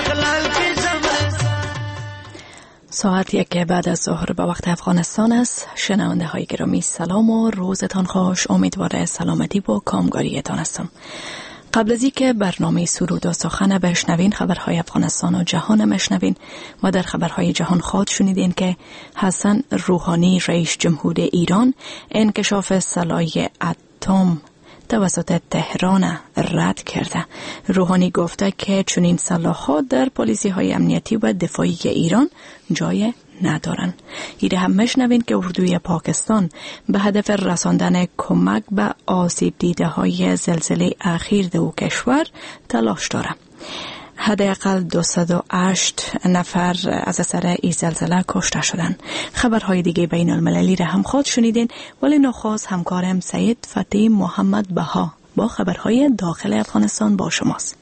ساعت 1 بعد از ظهر به وقت افغانستان است. شنونده های گرامی سلام و روزتان خوش. امیدوار سلامتی و کامگاریتان هستم. قبل از اینکه برنامه سرود و سخن بشنوین، خبرهای افغانستان و جهان مشنوین و در خبرهای جهان خود شنیدین که حسن روحانی رئیس جمهور ایران انکشاف سلاح اتم توسط تهران رد کرده. روحانی گفته که چنین سلاح‌ها در پالیسی های امنیتی و دفاعی ایران جای ندارن. ایره هم مشنوین که اردوی پاکستان به هدف رساندن کمک به آسیب دیده های زلزله اخیر دو کشور تلاش داره. حداقل 208 نفر از اثر این زلزله کشته شدند. خبرهای دیگه بین المللی را هم خود شنیدین، ولی نخست همکارم سید فتحی محمد بها با خبرهای داخل افغانستان با شماست.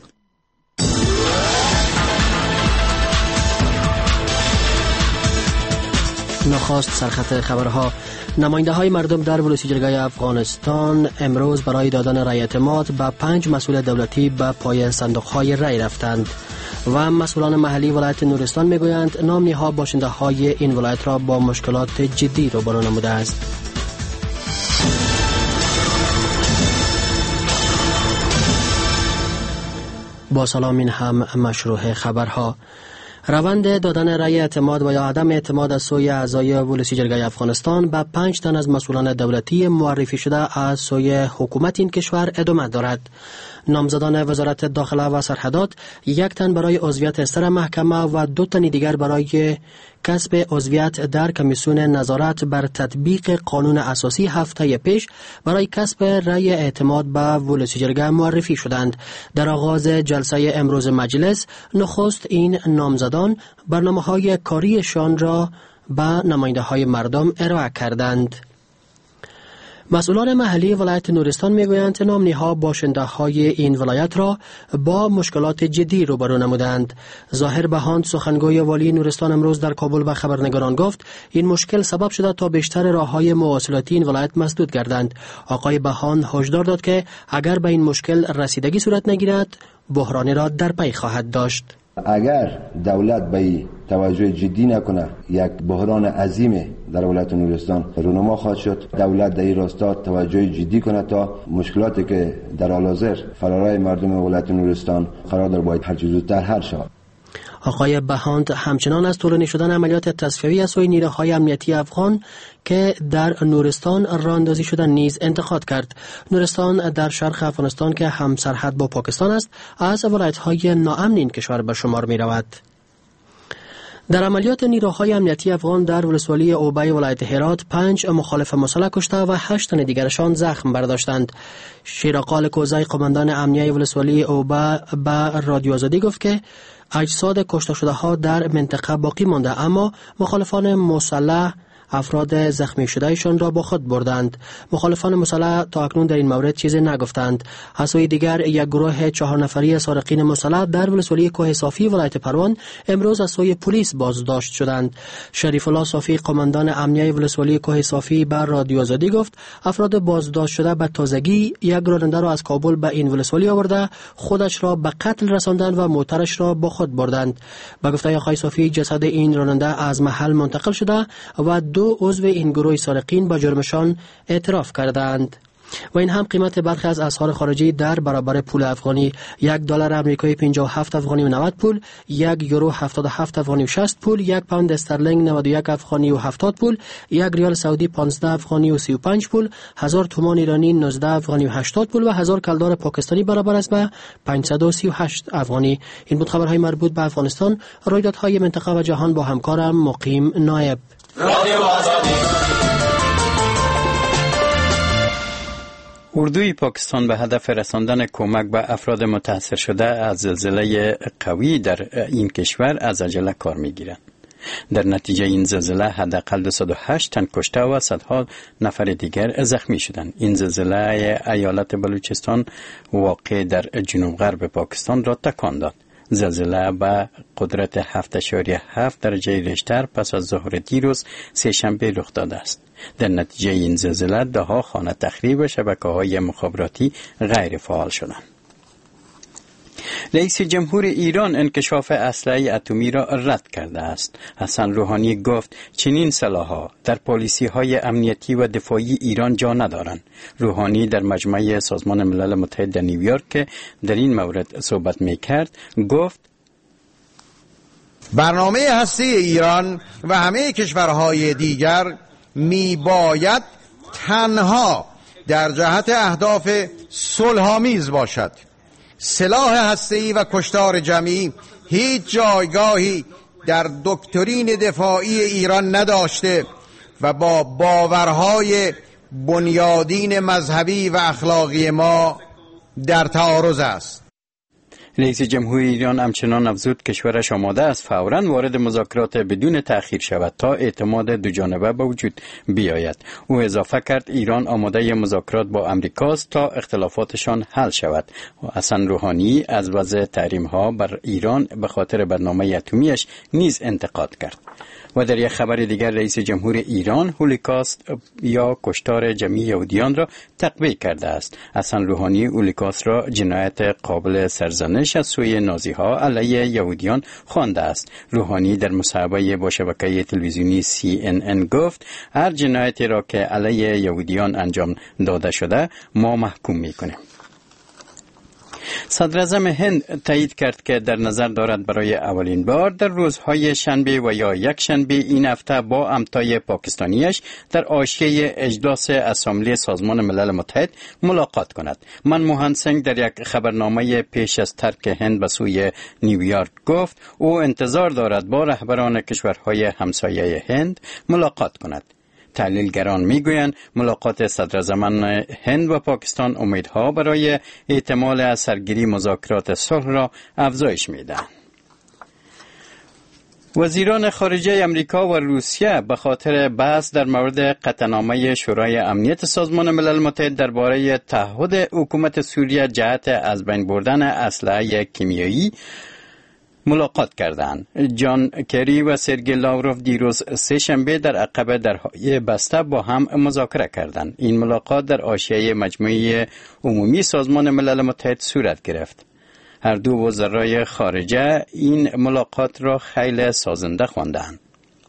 نخست سرخط خبرها. نماینده های مردم در ولسی جرگه افغانستان امروز برای دادن رای اعتماد به 5 مسئول دولتی به پای صندوق های رای رفتند و مسئولان محلی ولایت نورستان میگویند نام نهاد باشنده های این ولایت را با مشکلات جدی روبرو نموده است. با سلام، این هم مشروع خبرها. روند دادن رای اعتماد و یا عدم اعتماد از سوی اعضای ولسی جرگه افغانستان به 5 تن از مسئولان دولتی معرفی شده از سوی حکومت این کشور ادامه دارد. نامزدان وزارت داخله و سرحدات 1 تن برای عضویت استر محکمه و 2 تن دیگر برای کسب عضویت در کمیسیون نظارت بر تطبیق قانون اساسی هفته پیش برای کسب رای اعتماد به ولسی جرگه معرفی شدند. در آغاز جلسه امروز مجلس نخست این نامزدان برنامه‌های کاریشان را به نماینده های مردم ارائه کردند. مسئولان محلی ولایت نورستان میگویند نامنی‌ها باشنده های این ولایت را با مشکلات جدی روبرو نمودند. ظاهر بهاند سخنگوی والی نورستان امروز در کابل به خبرنگاران گفت این مشکل سبب شده تا بیشتر راه‌های مواصلاتی این ولایت مسدود گردند. آقای بهاند هشدار داد که اگر به این مشکل رسیدگی صورت نگیرد بحرانی را در پی خواهد داشت. اگر دولت به توجه جدی نکنه یک بحران عظیم در ولایت نورستان رونما خواهد شد. دولت در این راستا توجه جدی کنه تا مشکلاتی که در حال حاضر فرارای مردم ولایت نورستان قرار داره باید هر چه زودتر حل شود. آقای بهاند همچنان از طولانی شدن عملیات تصفیه‌ای از سوی نیروهای امنیتی افغان که در نورستان راه اندازی شدن نیز انتقاد کرد. نورستان در شرق افغانستان که هم سرحد با پاکستان است از ولایت‌های ناامن این کشور به شمار می‌رود. در عملیات نیروهای امنیتی افغان در ولسوالی اوبای ولایت هرات 5 مخالف مسلح کشته و 8 تن دیگرشان زخم برداشتند. شیراقال کوزای قماندان امنیه ولسوالی اوبا به رادیو آزادی گفت که اجساد کشته شده ها در منطقه باقی مانده، اما مخالفان مسلح افراد زخمی شدهشان را با خود بردند. مخالفان مسلح تا اکنون در این مورد چیزی نگفتند. از سوی دیگر یک گروه 4 نفری سارقین مسلح در ولسوالی کوه صافی ولایت پروان امروز از سوی پلیس بازداشت شدند. شریف الله صافی قماندان امنیه ولسوالی کوه صافی بر رادیو آزادی گفت افراد بازداشت شده به تازگی یک راننده را از کابل به این ولسوالی آورده خودش را به قتل رساندند و موترش را با خود بردند. به گفته آقای صافی جسد این راننده از محل منتقل شده و 2 عضو این گروه سارقین با جرمشان اعتراف کردند. و این هم قیمت برخی از اسعار خارجی در برابر پول افغانی: $1 آمریکایی 57 افغانی و 90 پول، 1 یورو 77 افغانی و 60 پول، 1 پوند استرلینگ 91 افغانی و 70 پول، 1 ریال سعودی 15 افغانی و 35 پول، 1000 تومان ایرانی 19 افغانی و 80 پول و 1000 کلدار پاکستانی برابر است به 538 افغانی. این بود خبرهای مربوط به افغانستان. رویدادهای منطقه و جهان با همکارم مقیم نایب. رادیو آزادی. اردوی پاکستان به هدف رساندن کمک به افراد متاثر شده از زلزله قوی در این کشور از عجله کار می‌گیرند. در نتیجه این زلزله حداقل 208 تن کشته و صدها نفر دیگر زخمی شدند. این زلزله ایالت بلوچستان واقع در جنوب غرب پاکستان را تکان داد. زلزله با قدرت 7.7 درجه ریشتر پس از ظهر دیروز سه‌شنبه رخ داده است. در نتیجه این زلزله ده‌ها خانه تخریب و شبکه‌های مخابراتی غیر فعال شدند. رئیس جمهور ایران انکشاف اسلحه اتمی را رد کرده است. حسن روحانی گفت چنین سلاح‌ها در پالیسی‌های امنیتی و دفاعی ایران جا ندارند. روحانی در مجمع سازمان ملل متحد در نیویورک که در این مورد صحبت می‌کرد گفت برنامه هسته ایران و همه کشورهای دیگر میباید تنها در جهت اهداف صلح‌آمیز باشد. سلاح هسته‌ای و کشتار جمعی هیچ جایگاهی در دکترین دفاعی ایران نداشته و با باورهای بنیادین مذهبی و اخلاقی ما در تعارض است. رئیس جمهور ایران همچنان افزود کشورش آماده است فوراً وارد مذاکرات بدون تأخیر شود تا اعتماد دوجانبه به وجود بیاید. او اضافه کرد ایران آماده مذاکرات با امریکاست تا اختلافاتشان حل شود. حسن روحانی از وضع تحریم‌ها بر ایران به خاطر برنامه اتمیش نیز انتقاد کرد. و در یک خبر دیگر رئیس جمهور ایران هولوکاست یا کشتار جمعی یهودیان را تقویه کرده است. حسن روحانی هولوکاست را جنایت قابل سرزنش از سوی نازی‌ها علیه یهودیان خوانده است. روحانی در مصاحبه با شبکه تلویزیونی CNN گفت هر جنایتی را که علیه یهودیان انجام داده شده ما محکوم می‌کنیم. صدراعظم هند تایید کرد که در نظر دارد برای اولین بار در روزهای شنبه و یا یک شنبه این هفته با همتای پاکستانیش در حاشیه اجلاس اسامبلی سازمان ملل متحد ملاقات کند. منموهن سینگ در یک خبرنامه پیش از ترک هند به سوی نیویورک گفت او انتظار دارد با رهبران کشورهای همسایه هند ملاقات کند. تحلیلگران میگویند ملاقات صدراعظمان هند و پاکستان امیدها برای احتمال از سرگیری مذاکرات صلح را افزایش میدهند. وزیران خارجه امریکا و روسیه به خاطر بحث در مورد قطعنامه شورای امنیت سازمان ملل متحد درباره تعهد حکومت سوریه جهت از بین بردن اسلحه کیمیایی ملاقات کردند. جان کری و سرگئی لاوروف دیروز سه شنبه در عقب درهای بسته با هم مذاکره کردند. این ملاقات در حاشیه مجمع عمومی سازمان ملل متحد صورت گرفت. هر دو وزرای خارجه این ملاقات را خیلی سازنده خواندند.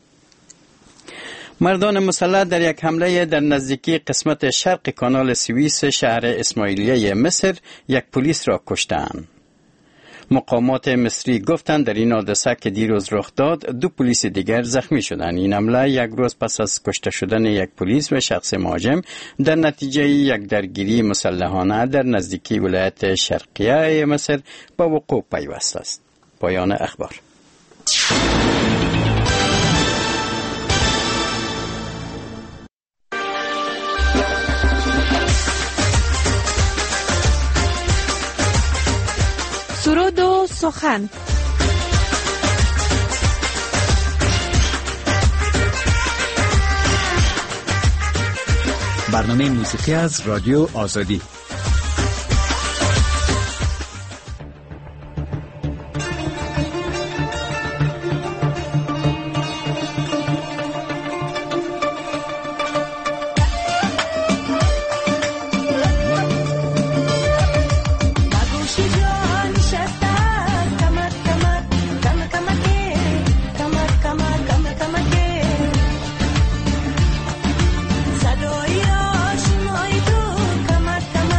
مردان مسلح در یک حمله در نزدیکی قسمت شرق کانال سوئیس شهر اسماعیلیه مصر یک پلیس را کشتند. مقامات مصری گفتند در این حادثه که دیروز رخ داد دو پلیس دیگر زخمی شدند. این حمله یک روز پس از کشته شدن یک پلیس و شخص مهاجم در نتیجه یک درگیری مسلحانه در نزدیکی ولایت شرقیه مصر به وقوع پیوسته است. پایان اخبار. سرود و سخن. برنامه موسیقی از رادیو آزادی. Come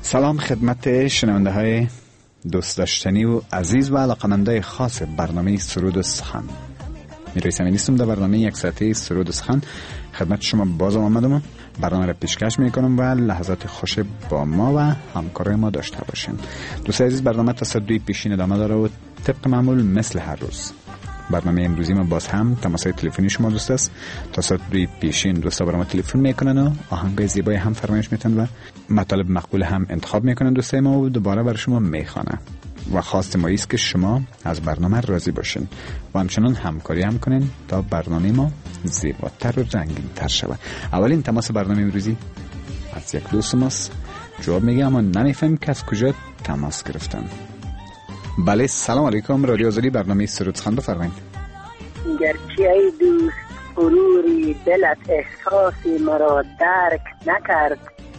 سلام خدمت شنونده های دوست داشتنی و عزیز و علاقمنده خاص برنامه سرود و سخن. میرایس امینی هستم در برنامه یک ساعته سرود و سخن خدمت شما باز آمدم. برنامه را پیشکش میکنم و لحظات خوش با ما و همکار ما داشته باشین. دوست عزیز، برنامه تصدی پیشین ادامه داره و طبق معمول مثل هر روز برنامه امروزی ما باز هم تماسای تلفنی شما دوست است. تصدی پیشین دوستا برام تلفن میکنن و آهنگ زیبای هم فرمایش میتن و مطالب مقبول هم انتخاب میکنن دوستای ما و دوباره برای شما میخوانن و خواست ما است که شما از برنامه راضی باشین و همچنان همکاری هم کنین تا برنامه ما زیباتر و رنگین تر شود. اولین تماس برنامه امروزی از یک دوست ماست. جواب میگه اما نمیفهم که از کجا تماس گرفتن. بله، سلام علیکم. رادیو آزادی، برنامه سرود سخن، بفرمایید. گرچه ای دوست غروری دلت احساسی مرا درک نکرد،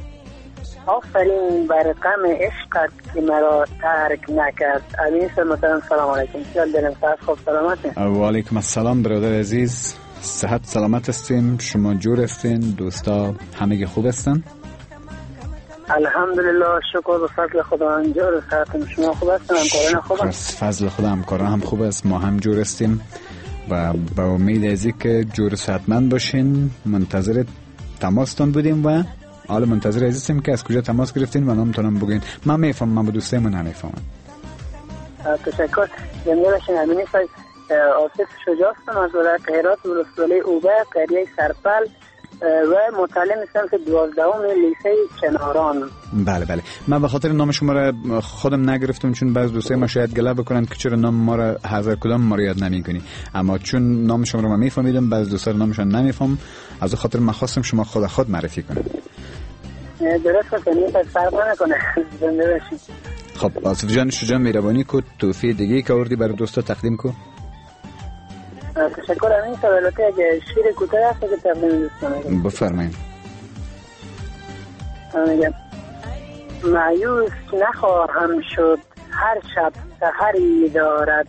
آفرین بر غم عشقت که مرا ترک نکرد. امین مثلا سلام علیکم. خیال دلم خوب سلامت. و علیکم السلام برادر عزیز. صحت سلامت هستیم؟ شما جور هستین؟ دوستا همگی خوب هستن؟ الحمدلله، شکر و فضل خدا. جور هستم. شما خوب هستن؟ همکاران خوب هستن؟ فضل خدا، همکاران هم خوب است. ما هم جور هستیم و با امید ازی که جور صحتمند باشین. منتظر تماستان بودیم و حالا منتظر هستیم که از کجا تماس گرفتین و نامتونم بگین. من میفهمم، من با دوستای من نمیفهمم. تشکر. جمیلشین امینی صاحب، آصف شجاع هستم از ولایت هرات، ولسوالی اوبه، قریه سرپل و متعلم صنف 12 لیسه کناران. بله بله، من به خاطر نام شما را خودم نگرفتم چون بعض دوستای ما شاید گله بکنن که چرا نام ما را هر کدام ما را یاد نمیکنی، اما چون نام شما را من میفهمیدم بعض دوستا نامشون نمیفهم، از خاطر من خواستم شما خود معرفی کنید. درست کنید، فرق نکنه. زنده باشید. خب آصف جان، شجاع مهربانی کو توفیه دیگه که آوردی برای دوستا تقدیم کو. تشکر. امین صاحب، البته اگه شیر کوتاه هست که تقدیم دوستان بفرمایید. مایوس نخواهم شد، هر شب سحری دارد،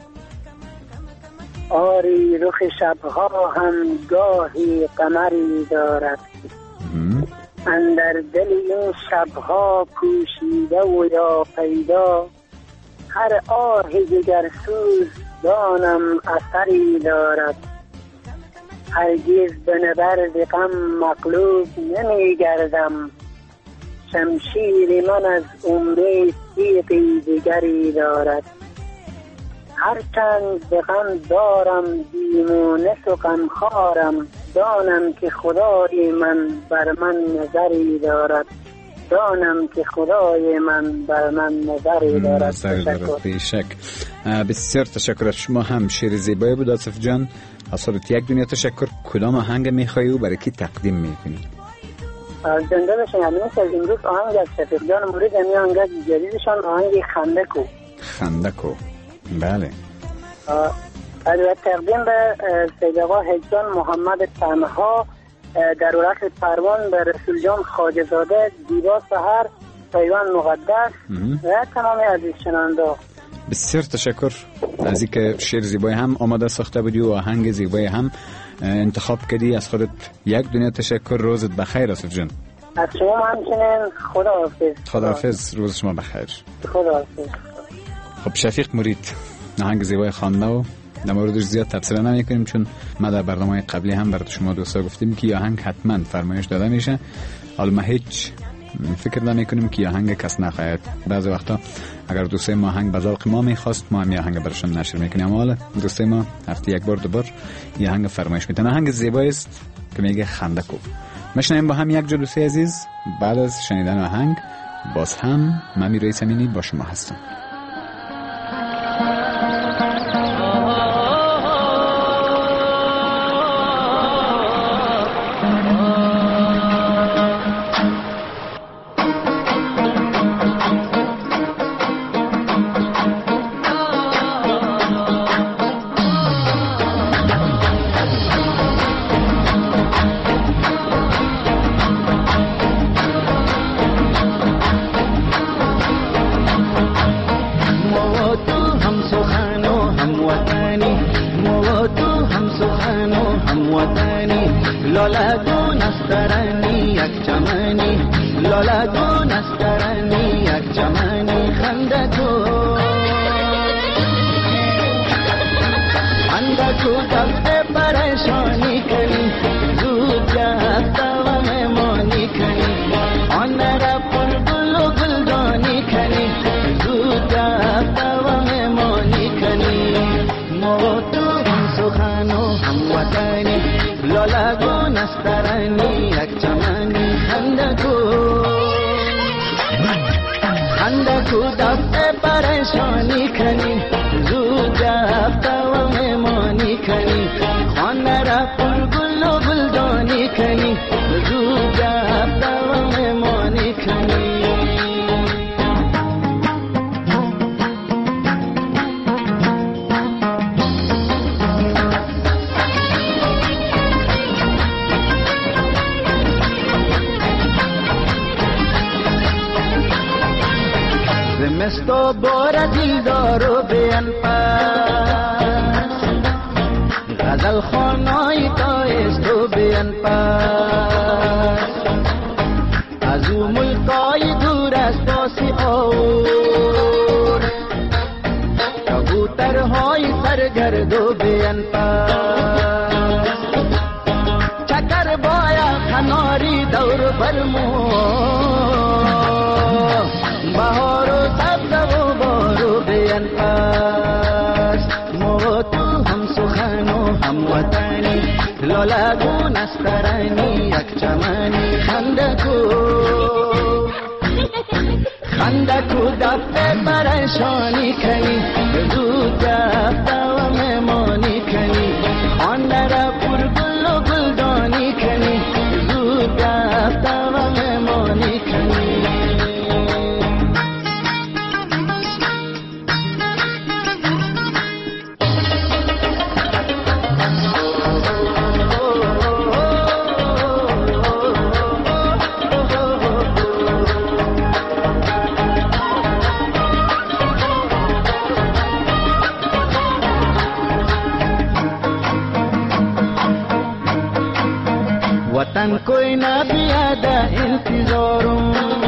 آری رخ شبها هم گاهی قمری دارد، اندر دل این شبها پوشیده و یا پیدا، هر آه جگرسوز دانم اثری دارد، هرگز به نبرد غم مغلوب نمی گردم، شمشیر من از امید تیغی دیگری دارد، هرچند به غم دارم دیمونه و غمخوارم، دانم که خدای من بر من نظری دارد، دانم که خدای من بر من نظری دارد. تشکر. بیشک. بسیار تشکر از شما. هم شعر زیبایی بود آصف جان. از یک دنیا تشکر. کدام آهنگ میخوایی و برای کی تقدیم میکنی؟ زنده باشین. امین صاحب، امروز آهنگ از شفیق جان مورد امی آهنگ جدیدشان آهنگ خندکو. خندکو، بله. البته تقدیم به سید آقا حجان محمد تنها در ولایت پروان، به رسول جان خواجه زاده، دیبا سحر، پیوان مقدس و تمام عزیز شنونده. بسیار تشکر از اینکه شعر زیبای هم آماده ساخته بودی و آهنگ زیبای هم انتخاب کردی. از خودت یک دنیا تشکر. روزت بخیر آصف جان. از شما همچنین. خداحافظ. خداحافظ. روز شما بخیر. خداحافظ. خب شفیق مرید آهنگ زیبای خوانده و در موردش زیاد تبصره نمی‌کنیم چون ما در برنامه قبلی هم برای شما دوستا گفتیم که آهنگ حتما فرمایش داده میشه. حالا ما هیچ فکر نمی‌کنیم که آهنگ کس نخواهد. بعضی وقتا اگر دوستای ما آهنگ به ذوق ما می‌خواست ما هم آهنگ براشون نشر می‌کنیم، اما حالا دوستای ما هفته یک بار دو بار آهنگ فرمایش می‌کنن. آهنگ زیبایی است که میگه خندکو. میشنیم با هم یک جو دوستای عزیز. بعد از شنیدن آهنگ باز هم من میرایس امینی با شما هستم. لالگون است ترانی یک چمنی، لالگون است ترانی یک چمنی، خنده کو دست پریشانی کنی، زود جفت و مهمانی کنی، آن را پر گل و گلدانی کنی، زود جفت و مهمانی کنی. ما تو هم سخن و هم وطنی، لالگون است ترانی یک چمنی، خنده کو دست پریشانی کنی، زود جفت و مهمانی کنی، خانه را پر گل و گلدانی کنی، زود جفت و مهمانی کنی. زمستو بار دیلدارو بیان پس، غزل خانای تایستو بیان پس، از او ملکای دور از باسی آور، کبوترهای سرگردو بیان پس، چکر بایا خناری دور برمو، بهار و سبز و بارو بیان پس. ما تو هم سخن و هم وطنی، لالگون است ترانی یک چمنی، خنده کو دفت پریشانی کنی، زود جفت و مهمانی کنی، آن را پر گل و گلدانی کنی، زود جفت و مهمانی کنی. वतन कोई ना बियादा इंतजारों,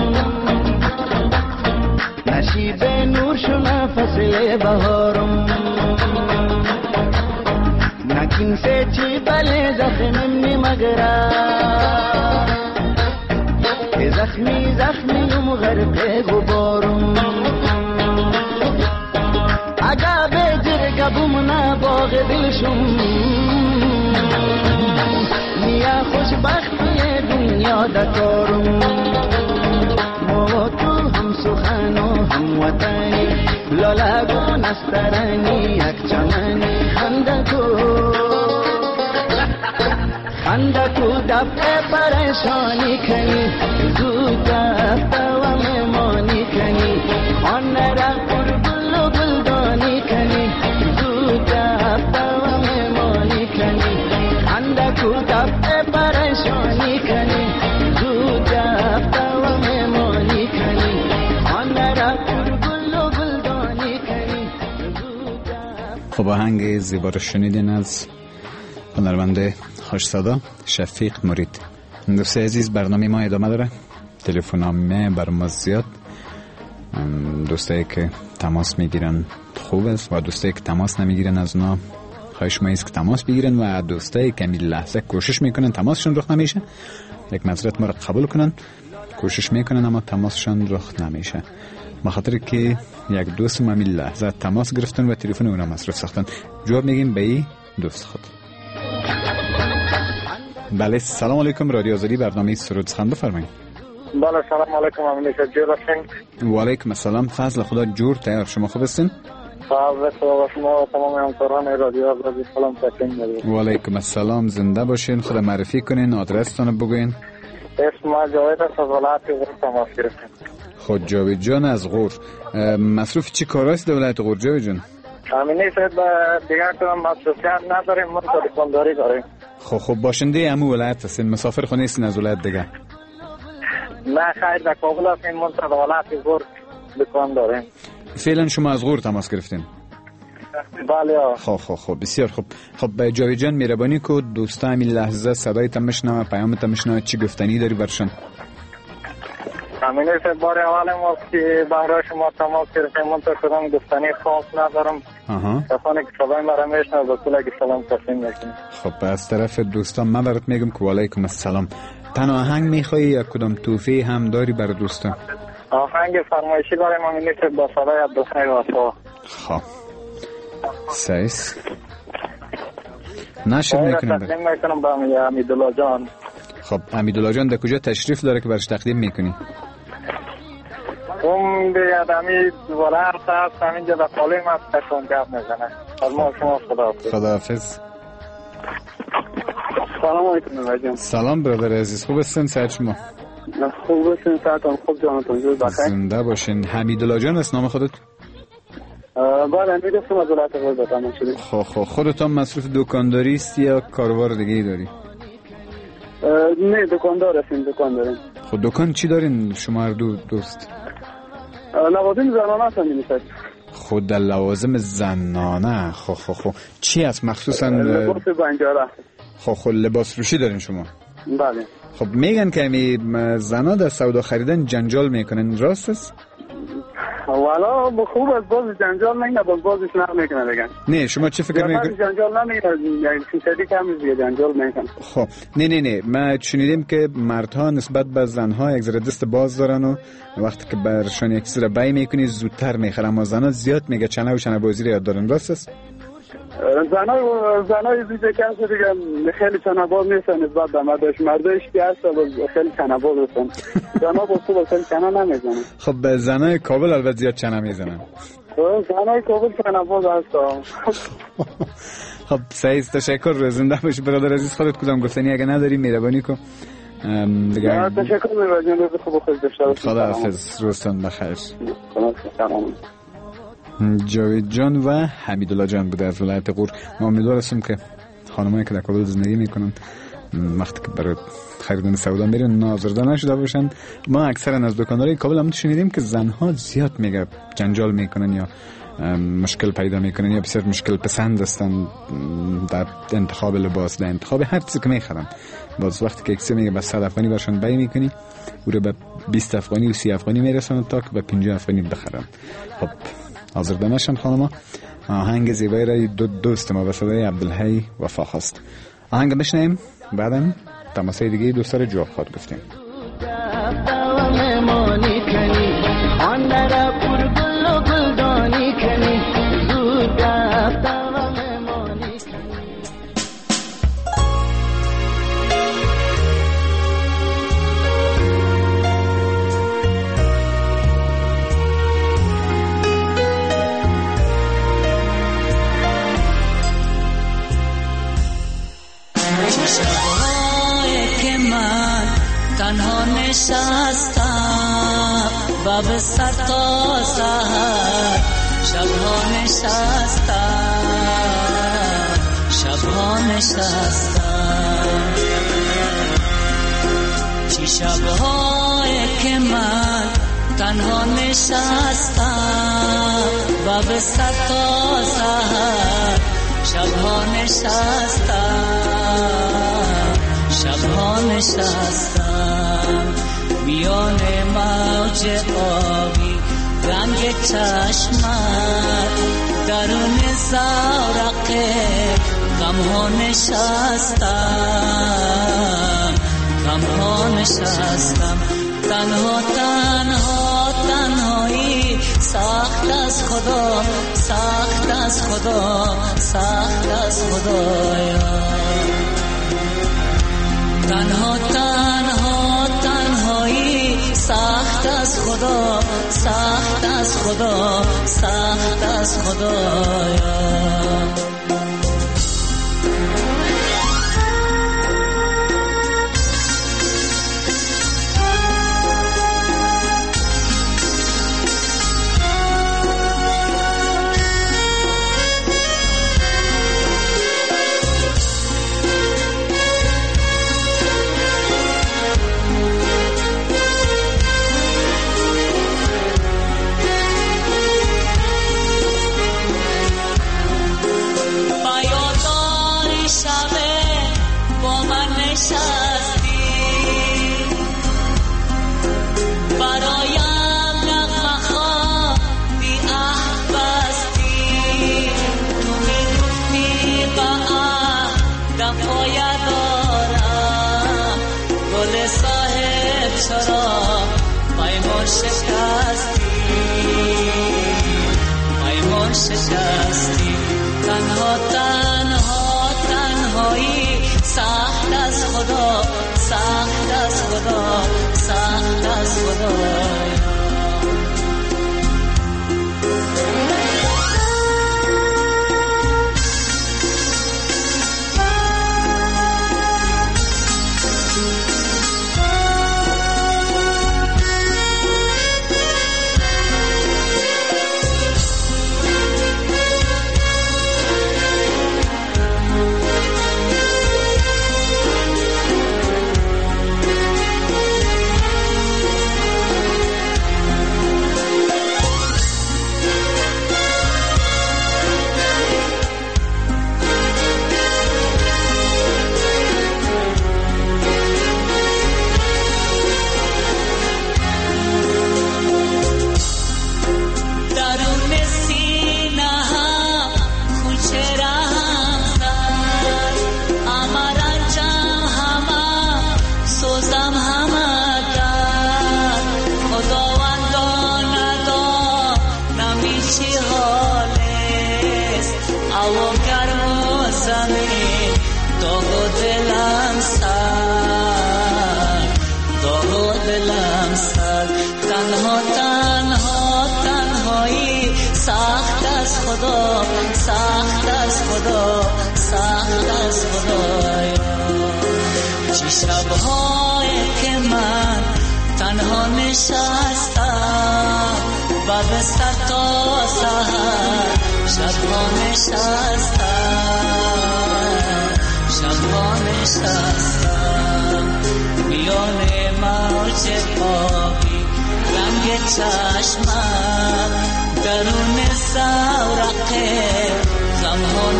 नशीब नूर शुना फसले बहारों, नकिन से छिपले जख्मी मगरा, जख्मी जख्मी गरक़े गुबारों, आगा बेजर गबुमना बाग दिलशुम, या खुशबख्ती दुनिया दकारम. ما تو هم سخن و هم وطنی، لالگون است ترانی یک چمنی، خنده کو دفع پریشانی کنی، زود جفت و مهمانی کنی، آن را پر گل و گلدانی کنی، زود جفت و مهمانی کنی، خنده کو دفع پریشانی کنی، زود جفت و مهمانی کنی، آن را پر گل و گلدانی کنی، زود جفت. خب آهنگ زیبا رو شنیدین از هنرمند خوش صدا شفیق مرید. دوستای عزیز، برنامه ما ادامه داره. تلفن‌نامه بر ما زیاد، دوستایی که تماس میگیرن خوب است و دوستایی که تماس نمیگیرن از اونا خواهش ما است که تماس بگیرن و دوستایی که می لحظه کوشش میکنن تماسشون رخ نمیشه، یک معذرت ما رو قبول کنن، کوشش میکنن اما تماسشون رخ نمیشه، بخاطر که یک دوست ما می لحظه تماس گرفتن و تلفن اونا مصرف ساختن. جواب میگیم به این دوست خود. بله، سلام علیکم، رادیو آزادی، برنامه سرود سخن، بفرمایید. بله سلام علیکم، امین جور هستین؟ و علیکم السلام، فضل خدا جور تیار، شما خوب هستین؟ فضل خدا شما و تمام همکاران رادیو آزادی سلام تکنیم. و علیکم السلام، زنده باشین، خدا معرفی کنین، آدرستون بگوین. اسم ما جاوید است، از ولایت غور تماس گرفتیم. خود جاوید جان از غور، مصروف چی کار است در ولایت غور جاوید جان؟ امینی شاید دیگر کنم مصروفیت نداریم، ما دکانداری داریم. خب باشنده همون ولایت هستین، مسافر خونه هستین از ولایت دیگه؟ نه خیر، در کابل هستیم، من در ولایت غور دکان داریم. فعلا شما از غور تماس گرفتین؟ بله. خب بسیار خوب. خب جاوید جان مهربانی کو دوستا همین لحظه صدای تمشنا پیام تمشنا چی گفتنی داری برشان؟ همین است بار اول ما که برای شما تماس گرفتیم منتظرم گفتنی خاص ندارم. کسانی که صدای مرا میشنوند به کل سلام تسلیم میکنم. خب از طرف دوستان من برات میگم که وعلیکم السلام. تنها آهنگ میخوایی یا کدام توفیق هم داری برای دوستان؟ آهنگ فرمایشی داریم همین است با صدای عبدالحی وفا. خب سیس نشد میکنیم تقدیم میکنم به امیدالله جان. خب امیدالله جان در کجا تشریف داره که برش تقدیم میکنی؟ اون دیگه دمی ولر هست همینجا در قالیم هست کشون گفت میزنه. از ما شما خداحافظ. سلام علیکم بجان. سلام برادر عزیز، خوب هستین؟ صحت شما؟ خوب هستین؟ صحتان خوب جانتون جور بخیر؟ زنده باشین. حمیدالله جان است نام خودت؟ بله امیدستم از ولایت قربتان شدیم. خب خودتان مصروف دکانداری است یا کاروبار دیگه ای داری؟ نه دکاندار هستیم، دکان داریم. خب دکان چی دارین شما هر دو دوست؟ لوازم زنانه هستم می‌نویسد. خود در لوازم زنانه. خب چی است مخصوصا؟ لباس بنجاره. خب لباس فروشی دارین شما؟ بله. خب میگن که می زنا در سودا خریدن جنجال میکنن، راست است؟ والا خوب از باز جنجال نمیکنه، باز بازش نمیکنه دیگه. نه شما چه فکر میکنید؟ جنجال نمیکنه، یعنی فیصدی کم زیاد جنجال میکنه. خب نه ما شنیدیم که مردها نسبت به زنها یک ذره دست باز دارن و وقتی که برشان یک چیز را بای میکنی زودتر میخرن، اما زنا زیاد میگه چنه و چنه بازی را یاد دارن، راست است؟ زنای دیگه که هست دیگه خیلی چنباز نیستن نسبت به مردش که هست خیلی چنباز هستن. زنا با خوب خیلی چنه نمیزنن. خب زنای کابل البته زیاد چنه میزنن. زنای کابل چنباز هستن. خب سعید تشکر، زنده باشی برادر عزیز. خودت کدام گفتنی اگه نداری مهربانی کن دیگه. تشکر می‌کنم، روز خوب خود داشته باشید. خداحافظ، روزتون بخیر. جاوید جان و حمیدالله جان بوده از ولایت غور. ما امیدوار هستیم که خانمایی که در کابل زندگی میکنن وقتی که برای خریدن سودا میرن نازرده نشده باشن. ما اکثرا از دکاندارای کابل هم شنیدیم که زنها زیاد میگه جنجال میکنن یا مشکل پیدا میکنن یا بسیار مشکل پسند هستن در انتخاب لباس، در انتخاب هر چیزی که میخرن. باز وقتی که کسی میگه با 100 افغانی برشون بای میکنی او رو به 20 افغانی و 30 افغانی میرسن تا که به 50 افغانی بخرن. خب حاضر دمشن خانما. آهنگ زیبایی رای دوست ما به صدای عبدالحی وفا خواست. آهنگ بشنیم بعدم تماسای دیگه دوستار جواب خواد گفتیم. تنها نشستم و به سر تا سحر شبها نشستم چی شبهایی که من تنها نشستم و به سر تا سحر شبها نشستم میان موج آبی رنگ چشمت درون زورق غمها نشستم تنهایی سخت از خدایا تنهایی سخت از خدایا پیمان شکستی تنها تنها تنهایی سخت از خدا سخت از خدا سخت از خدا تنها تنها تنهایی سخت از خدا سخت از خدا سخت از خدا چه شب‌هایی که من تنها نشستم و بستر تا سحر شب‌ها نشستم میان موج آبی رنگ چشمم درون زورق غم‌ها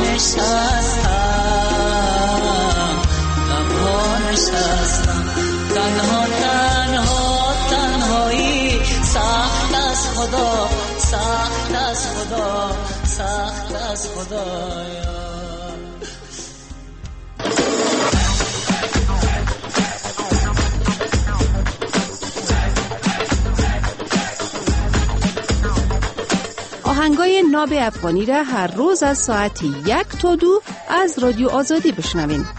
نشستم تنها تنها تنهایی سخت از خدا سخت از خدا سخت از خدا آهنگای ناب افغانی را هر روز از ساعت 1 تا 2 از رادیو آزادی بشنوین.